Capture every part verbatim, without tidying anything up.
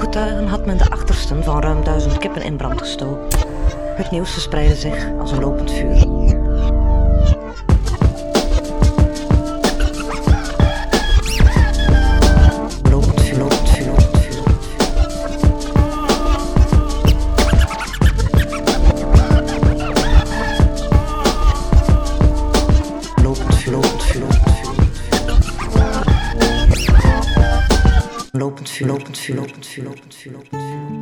ooggetuigen had men de achtersten van ruim duizend kippen in brand gestoken. Het nieuws verspreidde zich als een lopend vuur. Lopend vuur, lopend vuur, lopend vuur. Lopend vuur, lopend vuur, lopend vuur. Lopend vuur, lopend vuur, lopend vuur, lopend vuur, lopend vuur.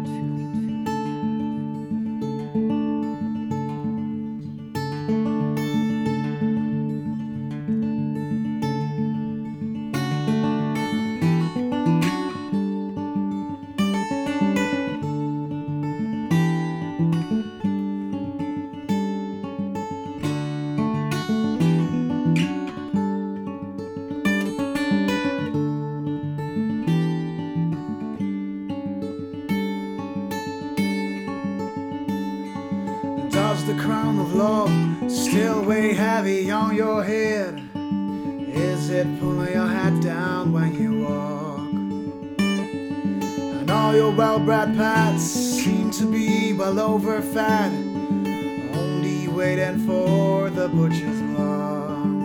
Does the crown of love still weigh heavy on your head? Is it pulling your head down when you walk? And all your well-bred pets seem to be well overfed, only waiting for the butcher's block.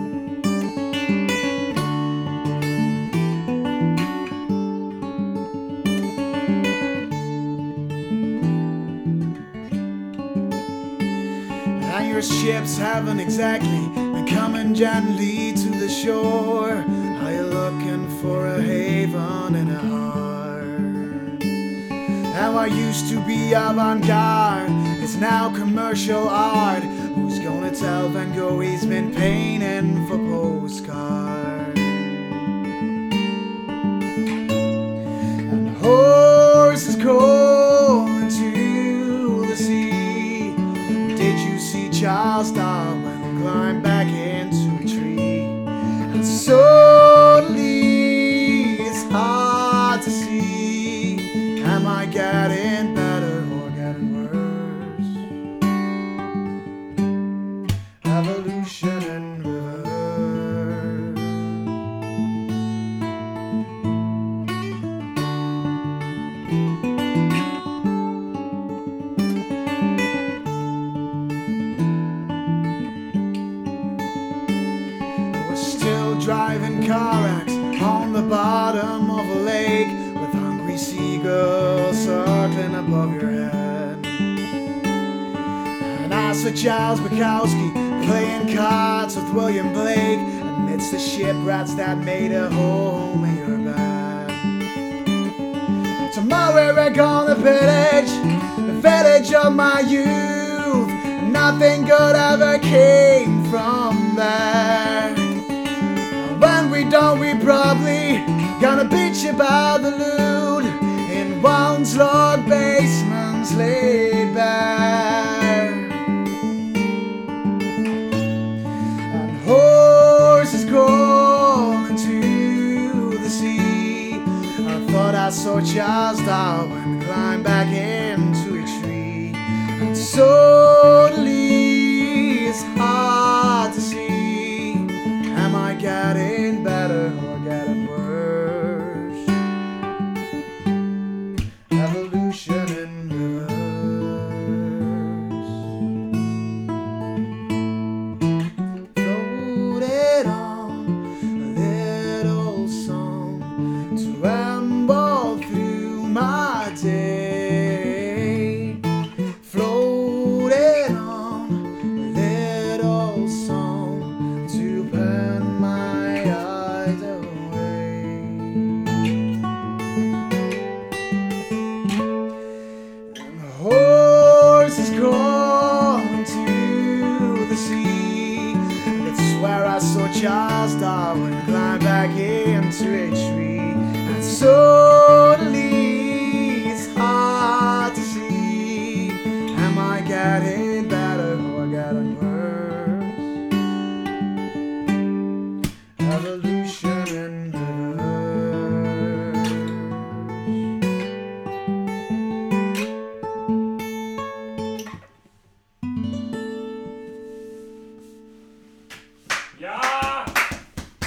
And your ships haven't exactly been coming gently to the shore. Are you looking for a haven in a heart? And what used to be avant-garde is now commercial art. Who's gonna tell Van Gogh he's been painting for postcards? And the horse is calling to the sea. Did you see Charles Darwin climb back into a tree? And suddenly it's hard to see. Am I getting better or getting worse? Evolution in reverse. We're still driving car wrecks on the bottom of a lake, with hungry seagulls circling above your head. And I saw Charles Bukowski playing cards with William Blake amidst the shipwrecks that made a home in your bed. Tomorrow we're gonna village, the village of my youth. Nothing good ever came from there. When we don't, we probably gonna bitch about the loot in one's log basements laid bare. And horses crawling to the sea. I thought I saw Charles Darwin climb back into a tree. And suddenly it's hard to see. Am I getting better or getting worse? Evolution in reverse. Floated on a little song to ramble through my day. Floated on a little song to burn my eyes away. And the horse is calling to the sea. And it's where I saw Charles Darwin climb back into a tree. And suddenly it's hard to see. Am I getting better or getting worse? Evolution in reverse.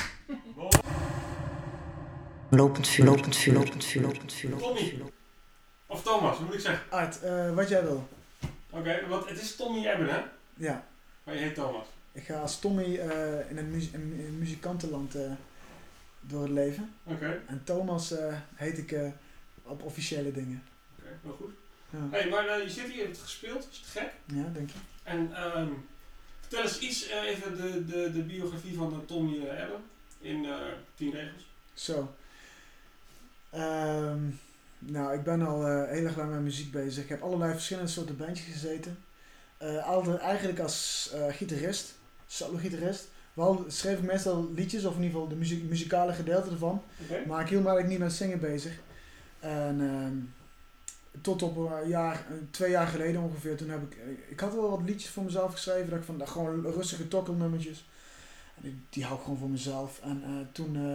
Lopend vuur, lopend vuur, lopend vuur, lopend vuur, lopend vuur. Of Thomas, hoe moet ik zeggen? Art, uh, wat jij wil. Oké, okay, want het is Tommy Ebben, hè? Ja. Maar je heet Thomas. Ik ga als Tommy uh, in, een mu- in, in muzikantenland uh, door het leven. Oké. Okay. En Thomas uh, heet ik uh, op officiële dingen. Oké, okay, wel goed. Ja. Hey, maar uh, je zit hier, je hebt het gespeeld, is het gek? Ja, denk je. En um, vertel eens iets, uh, even de, de, de biografie van uh, Tommy uh, Ebben in uh, tien regels. Zo. Um, nou, ik ben al uh, heel erg lang met muziek bezig. Ik heb allerlei verschillende soorten bandjes gezeten. Uh, altijd eigenlijk als uh, gitarist, solo-gitarist. Wel schreef ik meestal liedjes, of in ieder geval de muziek, muzikale gedeelte ervan. Okay. Maar ik hield me eigenlijk niet met zingen bezig. En um, tot op een jaar, twee jaar geleden ongeveer, toen heb ik, ik had wel wat liedjes voor mezelf geschreven. Dat ik van, gewoon rustige tokkelnummertjes. En die, die hou ik gewoon voor mezelf. En uh, toen uh,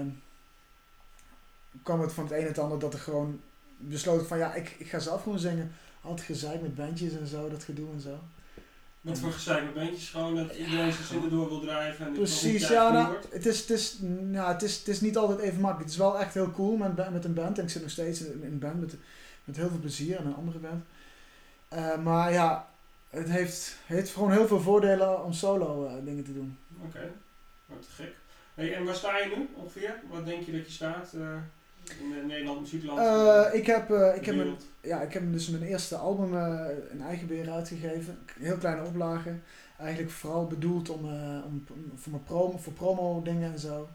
kwam het van het een en het ander dat ik gewoon besloot van ja, ik, ik ga zelf gewoon zingen. Altijd gezeik met bandjes en zo, dat gedoe en zo. Wat voor gezeik met bandjes? Gewoon dat iedereen ja, zijn zin door wil drijven en precies, ja, nou, het is, het, is, nou, het, is, het is niet altijd even makkelijk. Het is wel echt heel cool met, met een band. En ik zit nog steeds in een band met, met heel veel plezier en een andere band. Uh, maar ja, het heeft, heeft gewoon heel veel voordelen om solo uh, dingen te doen. Oké, okay. Wat te gek. Hey, en waar sta je nu ongeveer? Wat denk je dat je staat uh, in Nederland, muziekland? Uh, ik heb, uh, ik heb mijn, ja, ik heb dus mijn eerste album uh, in eigen beheer uitgegeven. Heel kleine oplagen. Eigenlijk vooral bedoeld om, uh, om voor mijn promo, voor promo dingen en zo.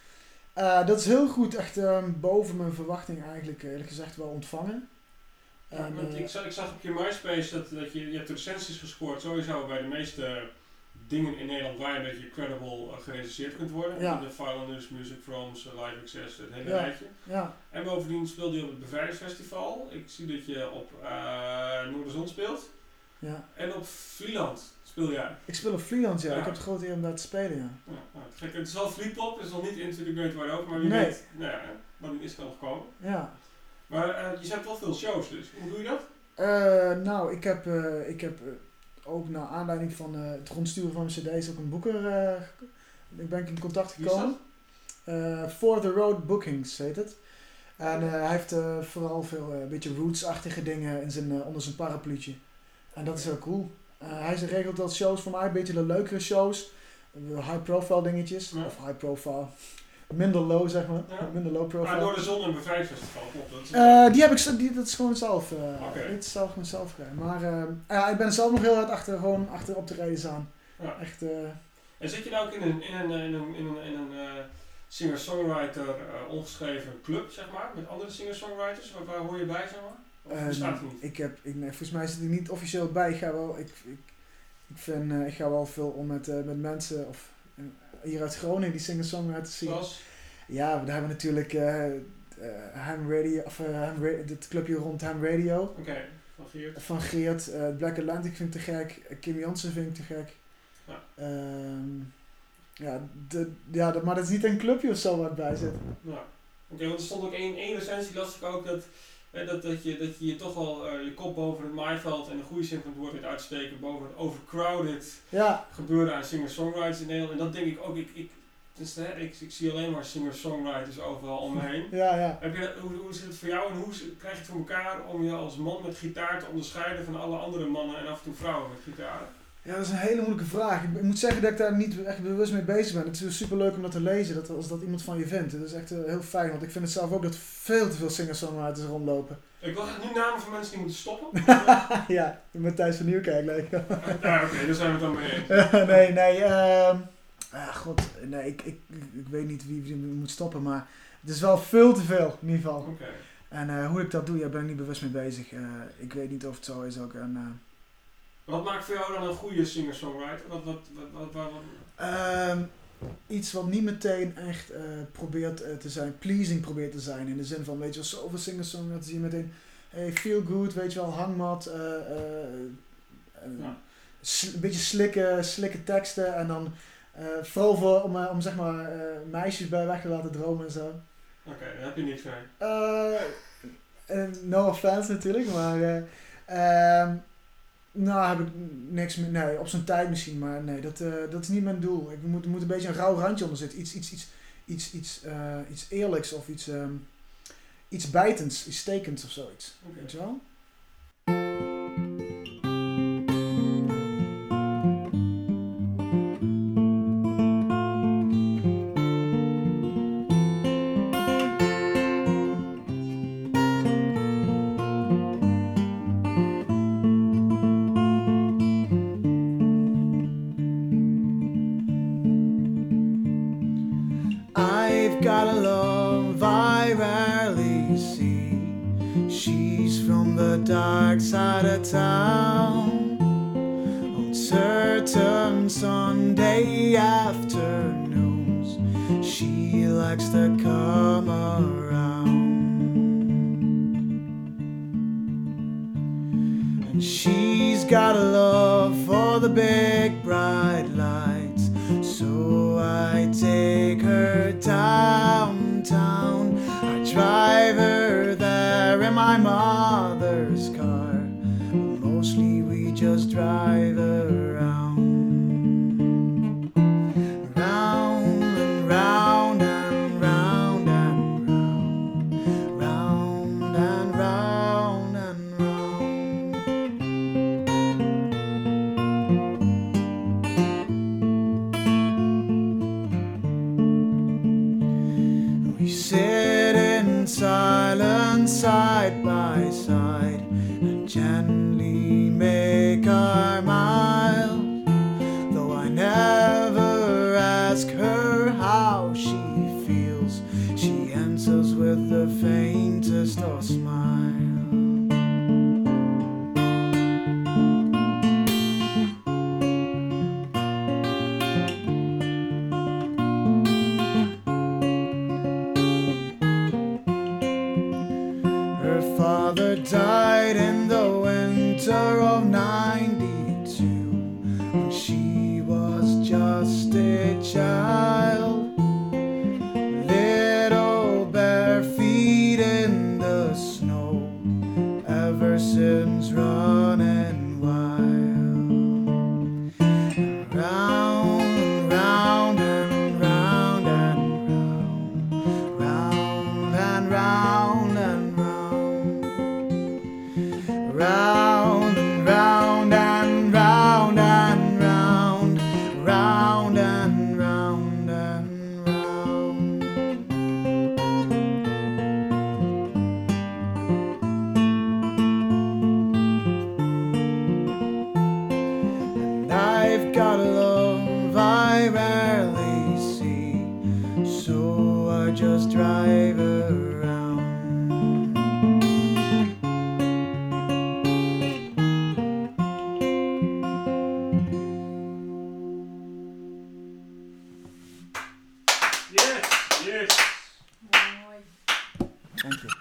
Uh, dat is heel goed, echt uh, boven mijn verwachting eigenlijk eerlijk gezegd wel ontvangen. Ja, en, want uh, ik, zag, ik zag op je MySpace dat, dat je, je hebt recensies gescoord sowieso bij de meeste dingen in Nederland waar je een beetje credible uh, gerecenseerd kunt worden. Ja. De Filenus, Music Froms, uh, Live Access, het hele ja. rijtje. Ja. En bovendien speelde je op het Bevrijdingsfestival. Ik zie dat je op uh, Noorderzon speelt. Ja. En op Vlieland speel jij. Ik speel op Vlieland, ja. ja. Ik heb het grote eer om daar te spelen, ja. ja nou, het, het is wel Vlietpop, het is nog niet Into the Great Wide Open, maar wie nee. weet, nou ja, wanneer is het wel gekomen. Ja. Maar uh, je hebt wel veel shows dus. Hoe doe je dat? Uh, nou, ik heb, uh, ik heb uh, ook naar aanleiding van uh, het rondsturen van mijn cd's ook een boeker, uh, ik ben in contact gekomen. Uh, For the Road Bookings heet het. En uh, hij heeft uh, vooral veel uh, beetje roots-achtige dingen in zijn, uh, onder zijn parapluutje. En dat is heel cool. Uh, hij regelt dat shows voor mij, een beetje de leukere shows. Uh, high-profile dingetjes. Ja. Of high-profile. Minder low, zeg maar. Ja. Minder low profile. Maar door de zon en bevrijdingsfestival, klopt dat? Uh, die heb ik, die, dat is gewoon zelf. Uh, okay. Dit is zelf gewoon zelf gedaan. Maar uh, ja, ik ben zelf nog heel hard achter, gewoon achter op de reden staan. Ja. Echt. Uh, en zit je nou ook in een, in een, in een, in een, in een uh, singer-songwriter uh, ongeschreven club, zeg maar, met andere singer-songwriters? Waar, waar hoor je bij, zeg maar? Of bestaat het niet? Ik heb, ik, nee, volgens mij zit ik niet officieel bij. Ik ga wel, ik, ik, ik, vind, uh, ik ga wel veel om met, uh, met mensen, of uh, hier uit Groningen, die singer-songwriters zien. Zoals? Ja, daar hebben we natuurlijk uh, uh, Ham Radio, of uh, Ham Radio, het clubje rond Ham Radio. Oké, okay. Van Geert. Van Geert, uh, Black Atlantic vind ik te gek, Kim Jansen vind ik te gek. Ja. Um, ja, de, ja de, maar dat is niet een clubje of zo waar ik bij zit. Ja. Oké, okay, want er stond ook één, één recensie, las ik ook, dat, hè, dat, dat, je, dat je je toch wel uh, je kop boven het maaiveld en de goede zin van het woord weet uitsteken boven het overcrowded ja. gebeuren aan singer-songwriters in Nederland. En dat denk ik ook, ik, ik, dus, hè, ik, ik zie alleen maar singer-songwriters overal om me heen. Ja, ja. Heb je, hoe, hoe zit het voor jou en hoe krijg je het voor elkaar om je als man met gitaar te onderscheiden van alle andere mannen en af en toe vrouwen met gitaar? Ja, dat is een hele moeilijke vraag. Ik, ik moet zeggen dat ik daar niet echt bewust mee bezig ben. Het is super leuk om dat te lezen, dat, als dat iemand van je vindt. Dat is echt uh, heel fijn, want ik vind het zelf ook dat veel te veel singer-songwriters rondlopen. Ik wil nu namen van mensen die moeten stoppen. Ja, Matthijs van Nieuwkerk lijkt me. Ja, oké, okay, daar zijn we het dan mee eens. nee, nee, uh, ah, god, nee, ik, ik, ik weet niet wie, wie moet stoppen, maar het is wel veel te veel, in ieder geval. Oké. Okay. En uh, hoe ik dat doe, ja, ben ik niet bewust mee bezig. Uh, ik weet niet of het zo is ook. En, uh, wat maakt voor jou dan een goede singer-songwriter? Wat, wat, wat, wat, wat, wat? Uh, iets wat niet meteen echt uh, probeert uh, te zijn, pleasing probeert te zijn. In de zin van, weet je wel, zoveel singer-songwriters zie je meteen, hey, feel good, weet je wel, hangmat, uh, uh, ja. sl- een beetje slikke, slikke teksten. En dan uh, vooral voor, om, uh, om zeg maar uh, meisjes bij weg te laten dromen en zo. Oké, okay, daar heb je niks mee. Uh, uh, no offense natuurlijk, maar... Uh, uh, Nou, heb ik niks meer. Nee, op zijn tijd misschien, maar nee, dat, uh, dat is niet mijn doel. Ik moet, moet een beetje een rauw randje onder zitten. Iets, iets, iets, iets, iets, uh, iets eerlijks of iets, um, iets bijtends, iets stekends of zoiets. Okay. Weet je wel? see. She's from the dark side of town. On certain Sunday afternoons, she likes to come around. And she's got a love for the big bright lights, so I take her downtown. I drive her there in my mother's car, but mostly we just drive around. Round and round and round and round, round and round and round. We sit in silence side by side and gently make our miles, though I never ask her how she feels. She answers with the faintest of smiles. Her father died in the winter of ninety-two, when she was just a child. Little bare feet in the snow, ever since running wild. Round and round and round and round, round and round and round. Round and round and round and round, round and round and round. And I've got a love I rarely see, so I just drive around. Yes, yes. Mooi. Dank je.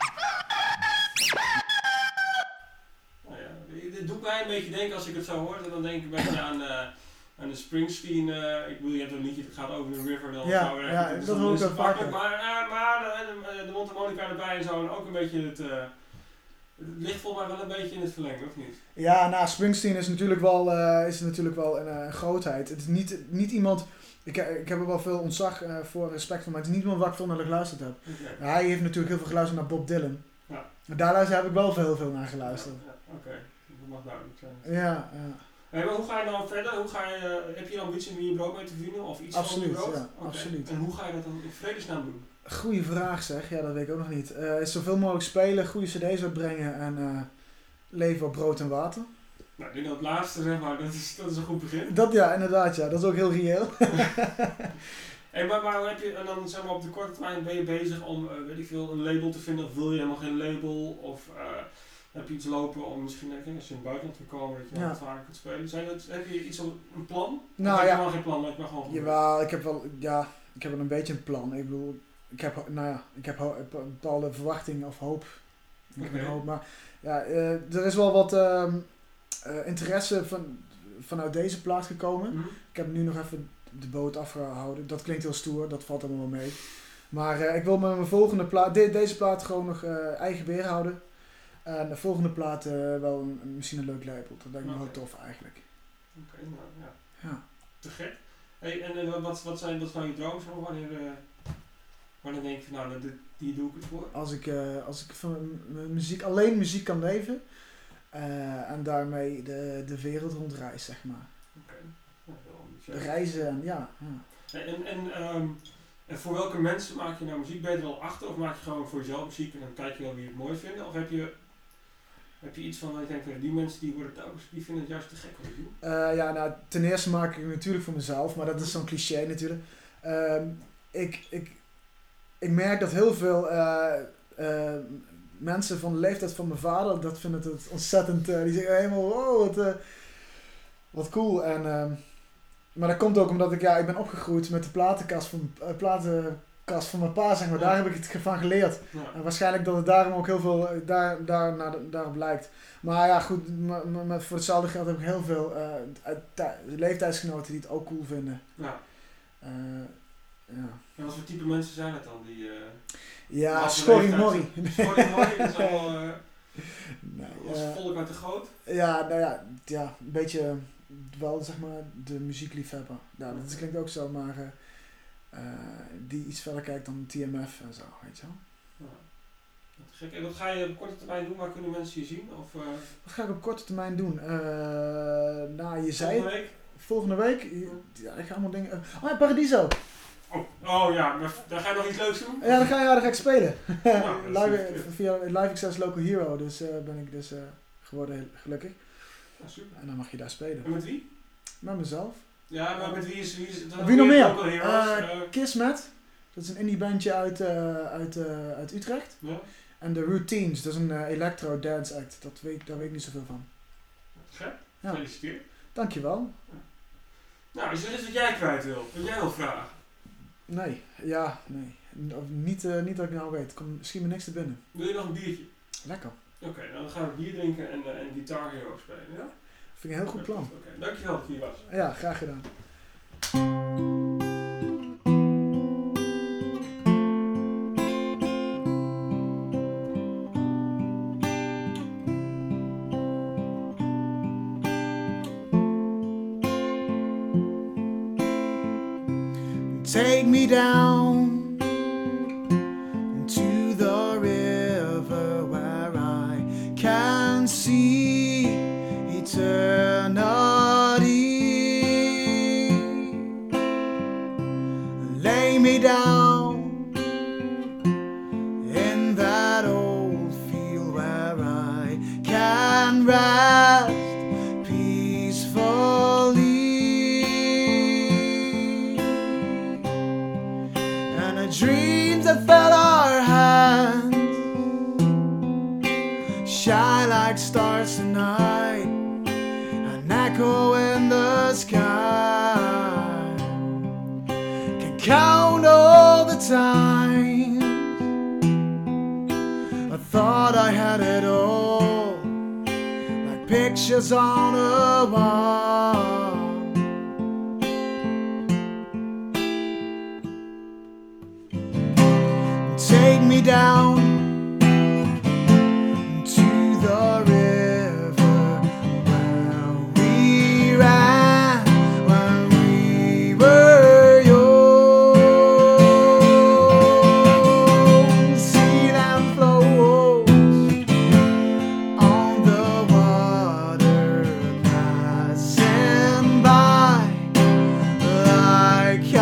Nou ja, dit doet mij een beetje denken als ik het zo hoor. Dan denk ik een beetje aan, uh, aan de Springsteen. Uh, ik bedoel, je hebt een liedje dat gaat over de river. Dan Ja, zo, uh, ja, is dat dan- hoor ik is het wel vaker. makkelijk, Maar, uh, maar uh, de, de mondharmonica erbij en zo. En ook een beetje het... Uh, het ligt volgens mij wel een beetje in het verlengde, of niet? Ja, nou, Springsteen is natuurlijk wel, uh, is natuurlijk wel een uh, grootheid. Het is niet, niet iemand... Ik, ik heb er wel veel ontzag uh, voor, respect voor, maar het is niet iemand waar ik veel naar geluisterd heb. Okay. Hij heeft natuurlijk heel veel geluisterd naar Bob Dylan. Ja. Maar daar luister, heb ik wel veel, veel naar geluisterd. Ja, ja, Oké, okay. Dat mag duidelijk zijn. Ja, ja. Hey, maar hoe ga je dan verder? Hoe ga je, uh, heb je een ambitie om hier je brood mee te verdienen? Of iets Absoluut, van je brood? ja, Okay. absoluut. En hoe ga je dat dan in vredesnaam doen? Goeie vraag zeg, ja dat weet ik ook nog niet. Uh, is zoveel mogelijk spelen, goede cd's uitbrengen en uh, leven op brood en water. Nou, ik denk dat het laatste, zeg maar, dat is, dat is een goed begin. Dat ja, inderdaad ja, dat is ook heel reëel. Hey, maar, maar heb je, en dan zeg maar op de korte termijn ben je bezig om, uh, weet ik veel, een label te vinden, of wil je helemaal geen label, of uh, heb je iets lopen om misschien, ik denk, als je in het buitenland wil komen, dat je Ja. wat vaker kunt spelen. Zijn dat, heb je iets op een plan? Nou, of heb je ja. helemaal geen plan, maar ik ben gewoon Jawel, ik heb wel, ja, ik heb wel een beetje een plan. Ik bedoel, ik heb, nou ja, ik heb ho- een bepaalde verwachting of hoop. Ik heb Oké. een hoop, maar ja, uh, er is wel wat uh, uh, interesse van, vanuit deze plaat gekomen. Mhm. Ik heb nu nog even de boot afgehouden. Dat klinkt heel stoer, dat valt allemaal wel mee. Maar uh, ik wil met mijn volgende plaat, de, deze plaat gewoon nog uh, eigen beheer houden. En de volgende plaat uh, wel een, een, misschien een leuk label. Dat lijkt me Oké. wel tof eigenlijk. Oké, okay, nou ja. Ja. Te gek. Hey, en uh, wat, wat, zijn, wat zijn je dromen? Zo? Wanneer, uh, wanneer denk je van, nou, dit, die doe ik het voor? Als ik, uh, als ik van m- m- muziek, alleen muziek kan leven. Uh, en daarmee de, de wereld rondreis, zeg maar. Oké. Okay. Ja, wel De ambitieus. reizen en ja. ja. En, en, um, en voor welke mensen maak je nou muziek? Ben je er al achter of maak je gewoon voor jezelf muziek en dan kijk je wel wie het mooi vinden? Of heb je, heb je iets van dat je denkt, die mensen die worden telkens, die vinden het juist te gek wat ik doe? Uh, ja, nou, ten eerste maak ik het natuurlijk voor mezelf, maar dat is zo'n cliché natuurlijk. Um, ik, ik, ik merk dat heel veel uh, uh, mensen van de leeftijd van mijn vader, dat vinden het ontzettend, uh, die zeggen helemaal, wow, wat, uh, wat cool. En, uh, maar dat komt ook omdat ik, ja, ik ben opgegroeid met de platenkast van, uh, platenkast van mijn pa, zeg maar. Ja. Daar heb ik het van geleerd. Ja. En waarschijnlijk dat het daarom ook heel veel, daar, daar, naar de, daarop lijkt. Maar ja, goed, m- m- voor hetzelfde geld heb ik heel veel uh, uit, leeftijdsgenoten die het ook cool vinden. Ja. Uh, ja. En wat voor type mensen zijn het dan? Die, uh, ja, schorrimorrie. Schorrimorrie is allemaal... Uh, nee, was het volk uit de goot? Ja, nou ja, ja, een beetje wel zeg maar de muziekliefhebber. Ja, dat klinkt ook zo, maar uh, die iets verder kijkt dan T M F en zo, weet je wel. Ja. Gek. En wat ga je op korte termijn doen? Waar kunnen mensen je zien? Of, uh... Wat ga ik op korte termijn doen? Uh, nou, je zei... Volgende week? Volgende week? Ja, ik ga allemaal dingen... Uh, oh ja, Paradiso! Oh, oh ja, maar daar ga je nog iets leuks doen? Ja, dan ga, ja, dan ga ik spelen. Nou, live, via Live Access Local Hero, dus uh, ben ik dus uh, geworden gelukkig. Ja, super. En dan mag je daar spelen. En met wie? Met mezelf. Ja, maar met wie is... Wie, is, wie nog meer? Local Heroes, uh, uh, Kismet. Dat is een indie bandje uit, uh, uit, uh, uit Utrecht. Ja. En The Routines, dat is een uh, electro dance act. Dat weet, daar weet ik niet zoveel van. Gek. Ja. Gefeliciteerd. Dankjewel. Ja. Nou, is er iets wat jij kwijt wil? Wat jij wil vragen? Nee, ja, nee. Of niet, uh, niet dat ik nou weet. Kom misschien me niks te binnen. Wil je nog een biertje? Lekker. Oké, okay, nou dan gaan we bier drinken en, uh, en Guitar Hero spelen, ja? Vind ik een heel goed plan. Oké, okay, dankjewel dat je hier was. Ja, graag gedaan. Take me down to the river where I can see eternity. Lay me down in that old field where I can rest peacefully. Dreams that fell our hands shine like stars tonight, an echo in the sky. Can count all the times I thought I had it all, like pictures on a wall. Take me down to the river where we ran when we were young. See them float on the water, passing by like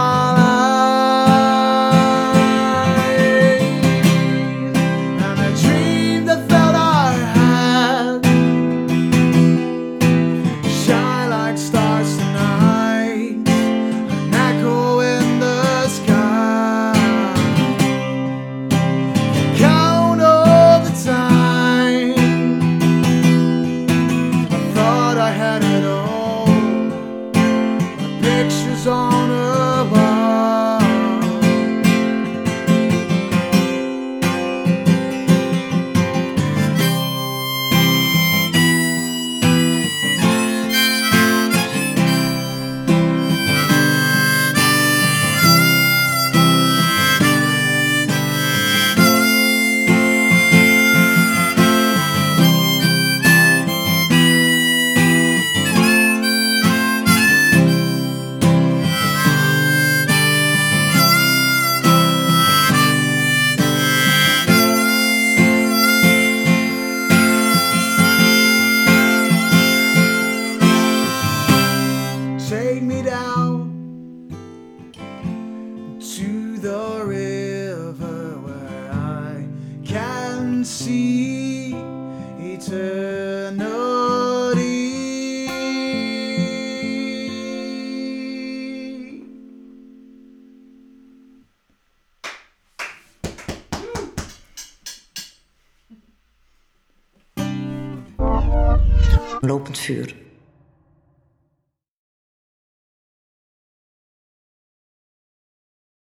on a wall. Take me down to the river where I can see eternity. Lopend vuur.